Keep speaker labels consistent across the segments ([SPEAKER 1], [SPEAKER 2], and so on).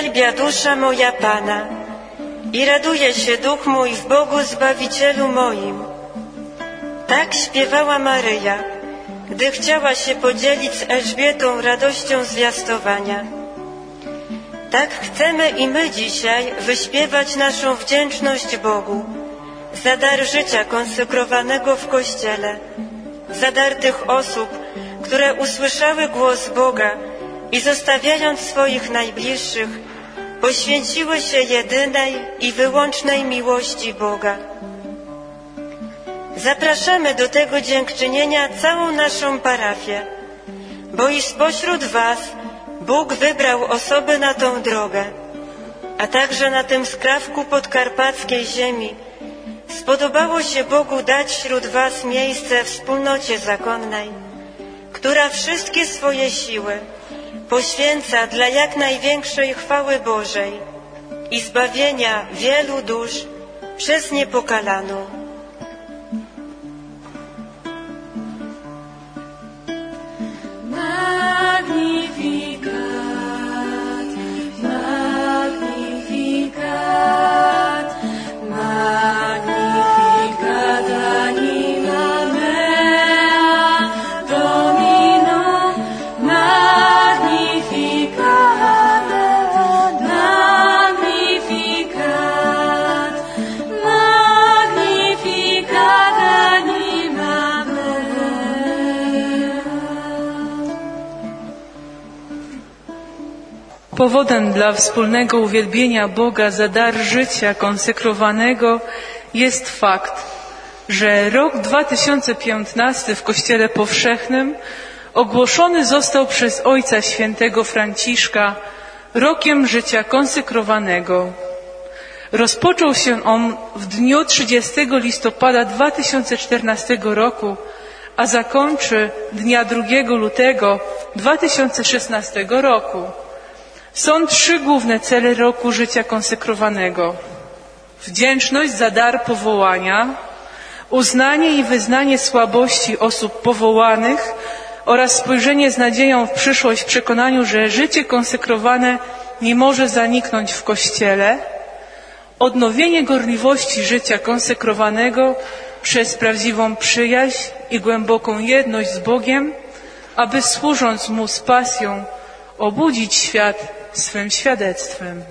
[SPEAKER 1] Uwielbia dusza moja Pana i raduje się duch mój w Bogu Zbawicielu moim. Tak śpiewała Maryja, gdy chciała się podzielić z Elżbietą radością zwiastowania. Tak chcemy i my dzisiaj wyśpiewać naszą wdzięczność Bogu za dar życia konsekrowanego w Kościele, za dar tych osób, które usłyszały głos Boga i zostawiając swoich najbliższych, poświęciły się jedynej i wyłącznej miłości Boga. Zapraszamy do tego dziękczynienia całą naszą parafię, bo i spośród Was Bóg wybrał osoby na tą drogę, a także na tym skrawku podkarpackiej ziemi spodobało się Bogu dać wśród Was miejsce w wspólnocie zakonnej, która wszystkie swoje siły poświęca dla jak największej chwały Bożej i zbawienia wielu dusz przez Niepokalaną.
[SPEAKER 2] Magnificat, Magnificat, Magnificat anima mea, Domino, Magnificat, Magnificat, Magnificat anima mea.
[SPEAKER 3] Powodem dla wspólnego uwielbienia Boga za dar życia konsekrowanego jest fakt, że rok 2015 w Kościele Powszechnym ogłoszony został przez Ojca Świętego Franciszka rokiem życia konsekrowanego. Rozpoczął się on w dniu 30 listopada 2014 roku, a zakończy dnia 2 lutego 2016 roku. Są 3 główne cele roku życia konsekrowanego: wdzięczność za dar powołania, uznanie i wyznanie słabości osób powołanych oraz spojrzenie z nadzieją w przyszłość w przekonaniu, że życie konsekrowane nie może zaniknąć w Kościele, odnowienie gorliwości życia konsekrowanego przez prawdziwą przyjaźń i głęboką jedność z Bogiem, aby służąc Mu z pasją obudzić świat swym świadectwem.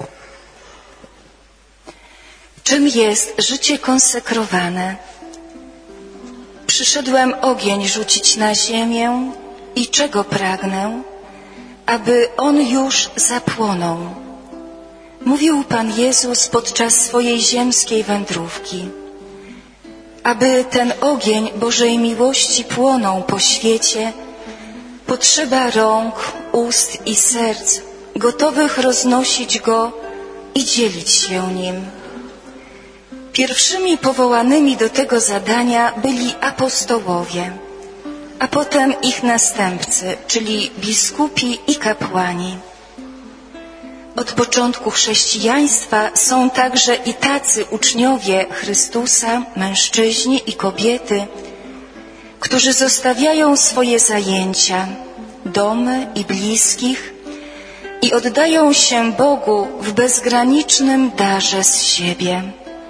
[SPEAKER 4] Czym jest życie konsekrowane? Przyszedłem ogień rzucić na ziemię i czego pragnę? Aby on już zapłonął. Mówił Pan Jezus podczas swojej ziemskiej wędrówki. Aby ten ogień Bożej miłości płonął po świecie, potrzeba rąk, ust i serc gotowych roznosić go i dzielić się nim. Pierwszymi powołanymi do tego zadania byli apostołowie, a potem ich następcy, czyli biskupi i kapłani. Od początku chrześcijaństwa są także i tacy uczniowie Chrystusa, mężczyźni i kobiety, którzy zostawiają swoje zajęcia, domy i bliskich i oddają się Bogu w bezgranicznym darze z siebie.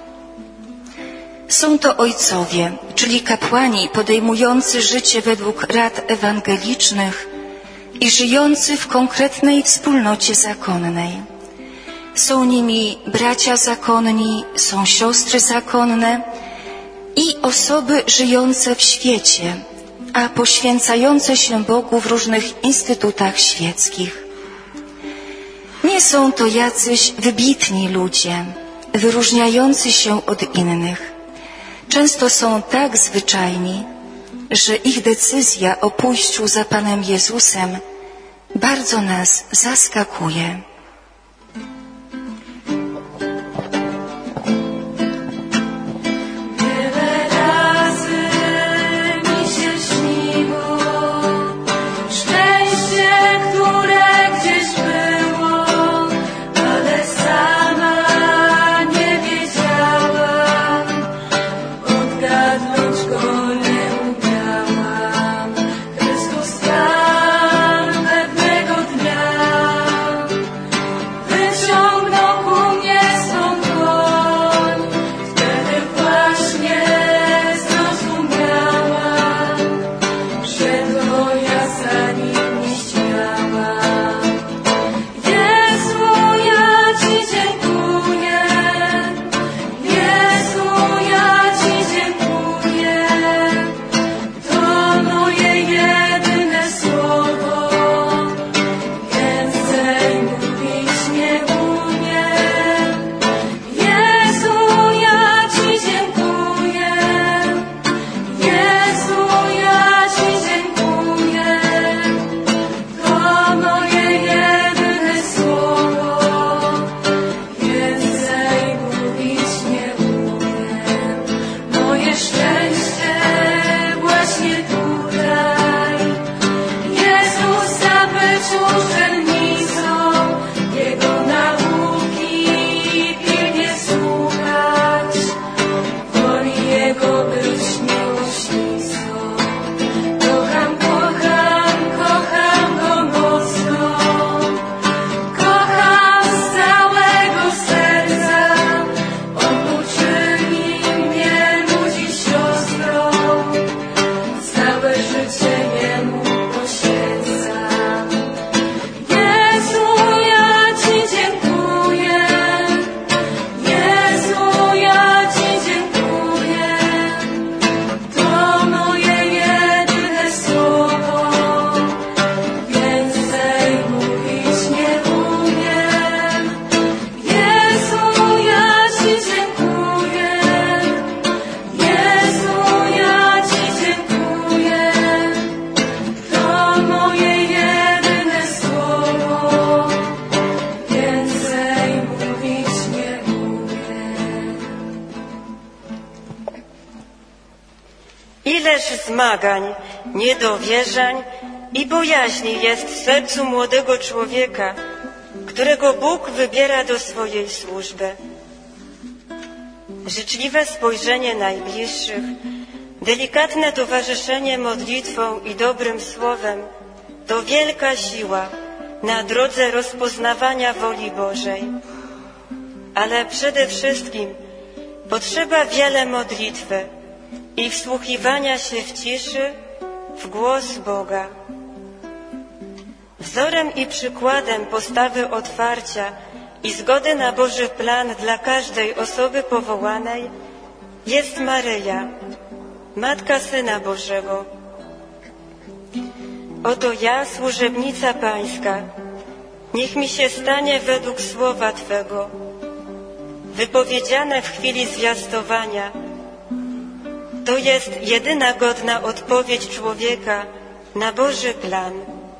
[SPEAKER 4] Są to ojcowie, czyli kapłani podejmujący życie według rad ewangelicznych i żyjący w konkretnej wspólnocie zakonnej. Są nimi bracia zakonni, są siostry zakonne i osoby żyjące w świecie, a poświęcające się Bogu w różnych instytutach świeckich. Nie są to jacyś wybitni ludzie, wyróżniający się od innych. Często są tak zwyczajni, że ich decyzja o pójściu za Panem Jezusem bardzo nas zaskakuje.
[SPEAKER 1] Ileż zmagań, niedowierzań i bojaźni jest w sercu młodego człowieka, którego Bóg wybiera do swojej służby. Życzliwe spojrzenie najbliższych, delikatne towarzyszenie modlitwą i dobrym słowem to wielka siła na drodze rozpoznawania woli Bożej. Ale przede wszystkim potrzeba wiele modlitwy i wsłuchiwania się w ciszy w głos Boga. Wzorem i przykładem postawy otwarcia i zgody na Boży plan dla każdej osoby powołanej jest Maryja, Matka Syna Bożego. Oto ja, służebnica Pańska, niech mi się stanie według słowa Twego, wypowiedziane w chwili zwiastowania. To jest jedyna godna odpowiedź człowieka na Boży plan.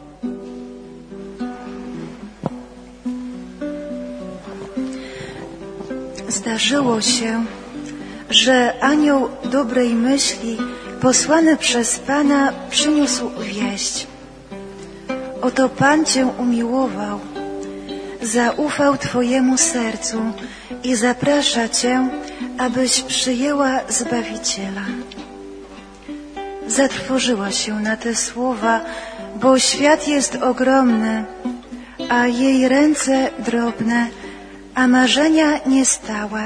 [SPEAKER 5] Zdarzyło się, że anioł dobrej myśli posłany przez Pana przyniósł wieść. Oto Pan Cię umiłował, zaufał Twojemu sercu i zaprasza Cię, abyś przyjęła Zbawiciela. Zatrwożyła się na te słowa, bo świat jest ogromny, a jej ręce drobne, a marzenia niestałe.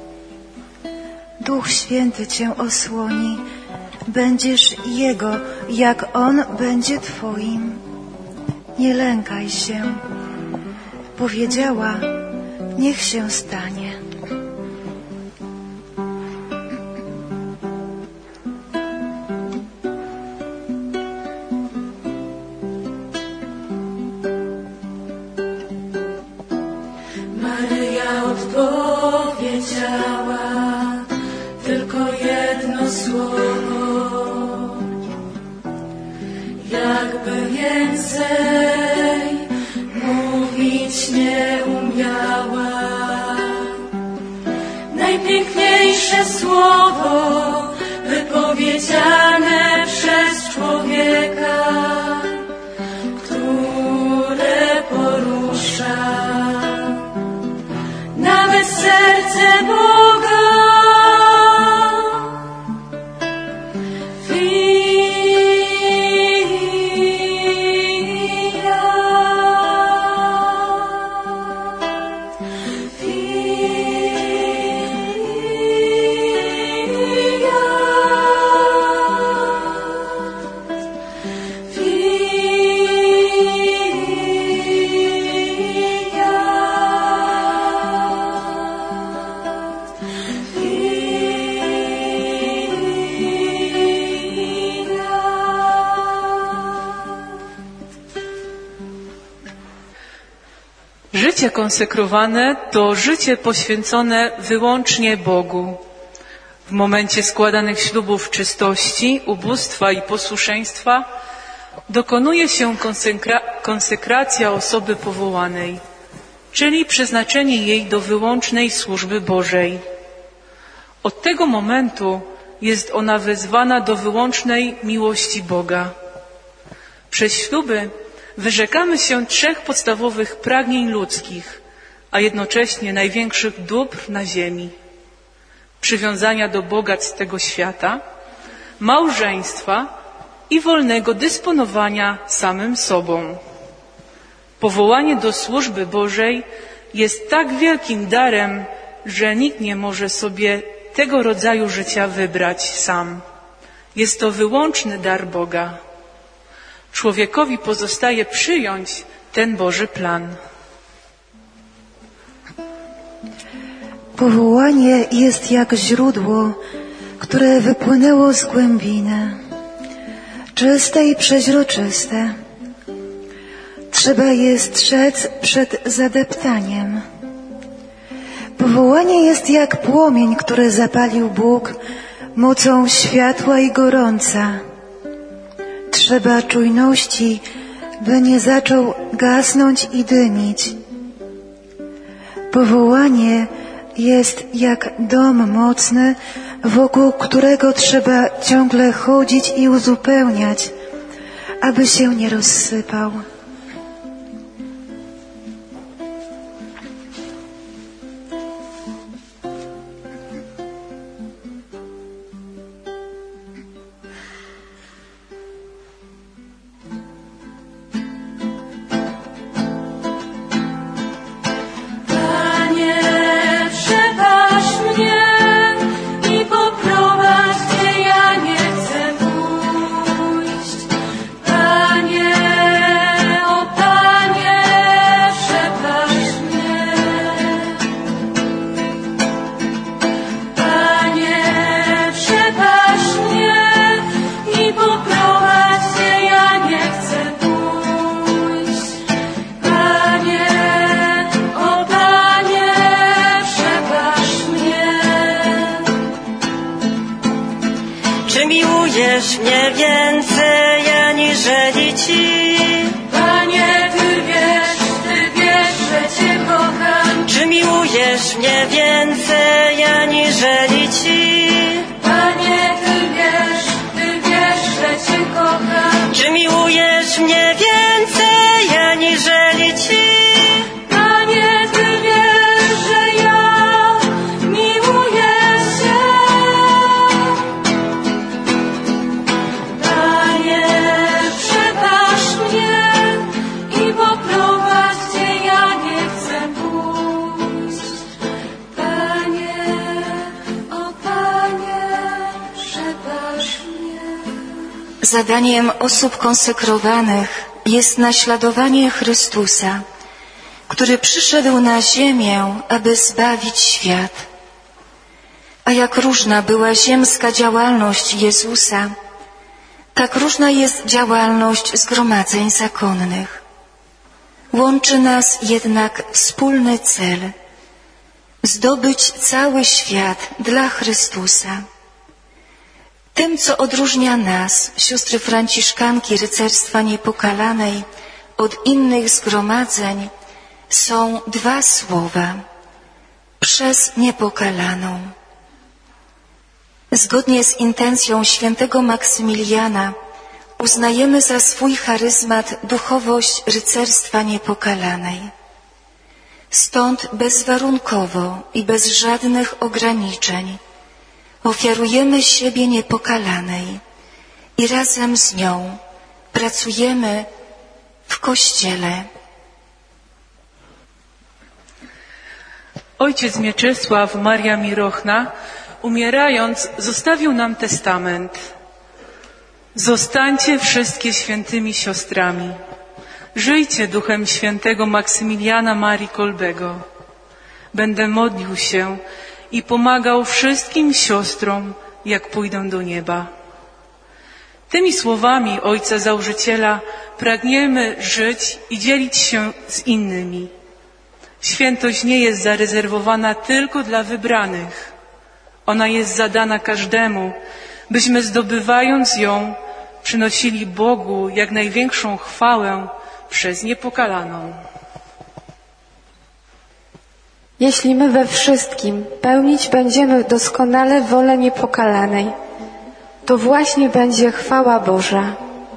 [SPEAKER 5] Duch Święty Cię osłoni, będziesz Jego, jak On będzie Twoim. Nie lękaj się. Powiedziała, niech się stanie.
[SPEAKER 2] Maryja odpowiedziała tylko jedno słowo, jakby więcej mówić nie umiała. Najpiękniejsze słowo wypowiedziane przez człowieka, które porusza nawet serce Boga.
[SPEAKER 3] Życie konsekrowane to życie poświęcone wyłącznie Bogu. W momencie składanych ślubów czystości, ubóstwa i posłuszeństwa dokonuje się konsekracja osoby powołanej, czyli przeznaczenie jej do wyłącznej służby Bożej. Od tego momentu jest ona wezwana do wyłącznej miłości Boga. Przez śluby wyrzekamy się 3 podstawowych pragnień ludzkich, a jednocześnie największych dóbr na ziemi: przywiązania do bogactw tego świata, małżeństwa i wolnego dysponowania samym sobą. Powołanie do służby Bożej jest tak wielkim darem, że nikt nie może sobie tego rodzaju życia wybrać sam. Jest to wyłączny dar Boga. Człowiekowi pozostaje przyjąć ten Boży plan.
[SPEAKER 5] Powołanie jest jak źródło, które wypłynęło z głębiny, czyste i przeźroczyste. Trzeba je strzec przed zadeptaniem. Powołanie jest jak płomień, który zapalił Bóg mocą światła i gorąca. Trzeba czujności, by nie zaczął gasnąć i dymić. Powołanie jest jak dom mocny, wokół którego trzeba ciągle chodzić i uzupełniać, aby się nie rozsypał.
[SPEAKER 1] Czy miłujesz mnie więcej aniżeli Ci?
[SPEAKER 2] Panie, Ty wiesz, że Cię kocham.
[SPEAKER 1] Czy miłujesz mnie więcej aniżeli Ci?
[SPEAKER 2] Panie, Ty wiesz, że Cię kocham.
[SPEAKER 1] Czy miłujesz mnie więcej aniżeli Ci?
[SPEAKER 2] Panie, Ty wiesz, że ja miłuję Cię. Panie, przebacz mnie i poprowadź, gdzie ja nie chcę pójść. Panie, o Panie, przebacz mnie.
[SPEAKER 4] Zadaniem osób konsekrowanych jest naśladowanie Chrystusa, który przyszedł na ziemię, aby zbawić świat. A jak różna była ziemska działalność Jezusa, tak różna jest działalność zgromadzeń zakonnych. Łączy nas jednak wspólny cel – zdobyć cały świat dla Chrystusa. Tym, co odróżnia nas, siostry franciszkanki Rycerstwa Niepokalanej, od innych zgromadzeń, są dwa słowa – przez Niepokalaną. Zgodnie z intencją świętego Maksymiliana uznajemy za swój charyzmat duchowość Rycerstwa Niepokalanej. Stąd bezwarunkowo i bez żadnych ograniczeń ofiarujemy siebie Niepokalanej i razem z nią pracujemy w Kościele.
[SPEAKER 3] Ojciec Mieczysław Maria Mirochna, umierając, zostawił nam testament. Zostańcie wszystkie świętymi siostrami. Żyjcie duchem świętego Maksymiliana Marii Kolbego. Będę modlił się i pomagał wszystkim siostrom, jak pójdę do nieba. Tymi słowami ojca założyciela pragniemy żyć i dzielić się z innymi. Świętość nie jest zarezerwowana tylko dla wybranych. Ona jest zadana każdemu, byśmy zdobywając ją przynosili Bogu jak największą chwałę przez Niepokalaną.
[SPEAKER 6] Jeśli my we wszystkim pełnić będziemy doskonale wolę Niepokalanej, to właśnie będzie chwała Boża.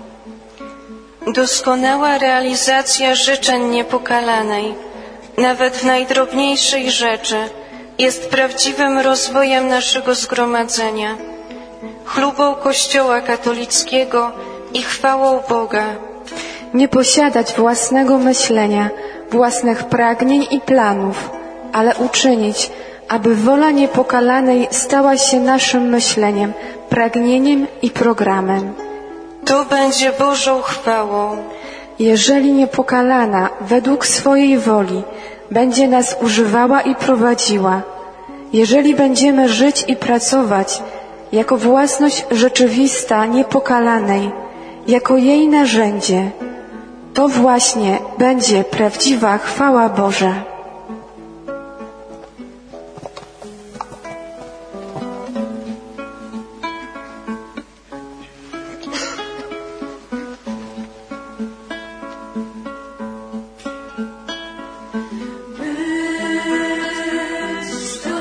[SPEAKER 7] Doskonała realizacja życzeń Niepokalanej, nawet w najdrobniejszej rzeczy, jest prawdziwym rozwojem naszego zgromadzenia, chlubą Kościoła katolickiego i chwałą Boga.
[SPEAKER 6] Nie posiadać własnego myślenia, własnych pragnień i planów, ale uczynić, aby wola Niepokalanej stała się naszym myśleniem, pragnieniem i programem.
[SPEAKER 7] To będzie Bożą chwałą.
[SPEAKER 6] Jeżeli Niepokalana według swojej woli będzie nas używała i prowadziła, jeżeli będziemy żyć i pracować jako własność rzeczywista Niepokalanej, jako jej narzędzie, to właśnie będzie prawdziwa chwała Boża.
[SPEAKER 2] Bystro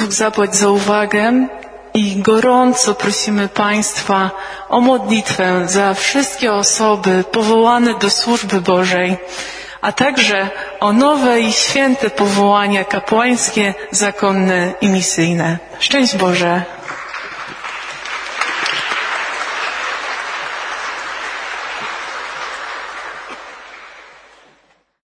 [SPEAKER 3] sposób zapłać za uwagę i gorąco prosimy Państwa o modlitwę za wszystkie osoby powołane do służby Bożej, a także o nowe i święte powołania kapłańskie, zakonne i misyjne. Szczęść Boże!